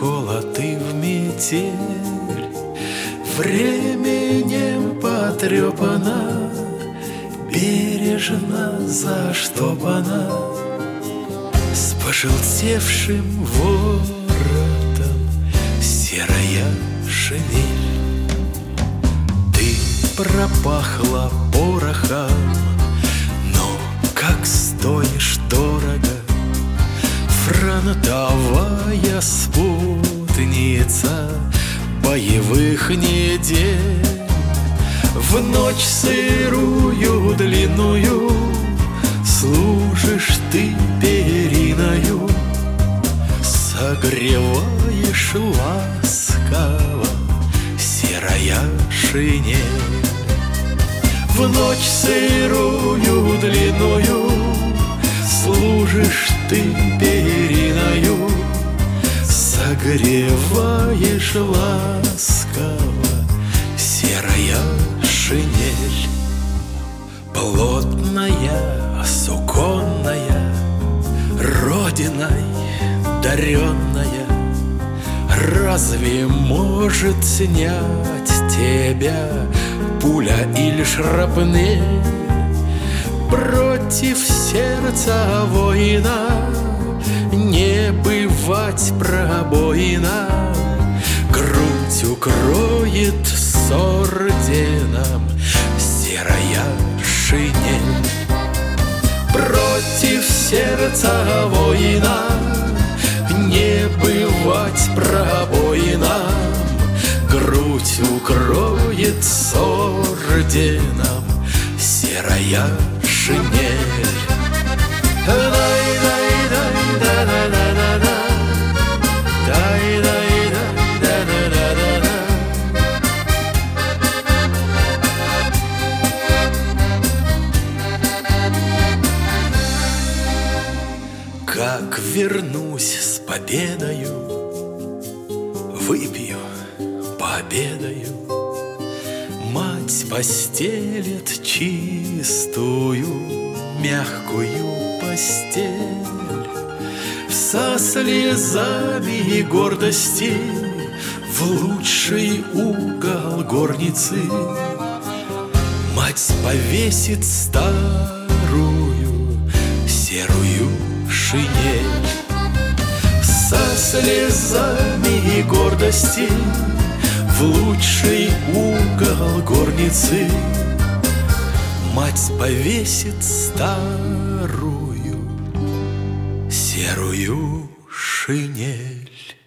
холод и в метель, временем потрепана, бережно заштопана, с пожелтевшим воротом серая шинель. Ты пропахла порохом, но как стоишь дорого, фронтовая спутница боевых недель. В ночь сырую длинную служишь ты периною, согреваешь ласково серая шинель. В ночь сырую длинную служишь ты периною, согреваешь ласково серая шинель. Плотная, суконная, родиной даренная, разве может снять тебя пуля или шрапнель? Против сердца воина не бывать пробоина, грудь укроет с орденом серая шинель. Против сердца воина не бывать пробоина, грудь укроет с орденом серая шинель. Как вернусь с победою, выпью, пообедаю, мать постелит чистую, мягкую постель. Со слезами и гордости в лучший угол горницы мать повесит старую серую шинель. Со слезами и гордости в лучший угол горницы мать повесит старую серую шинель.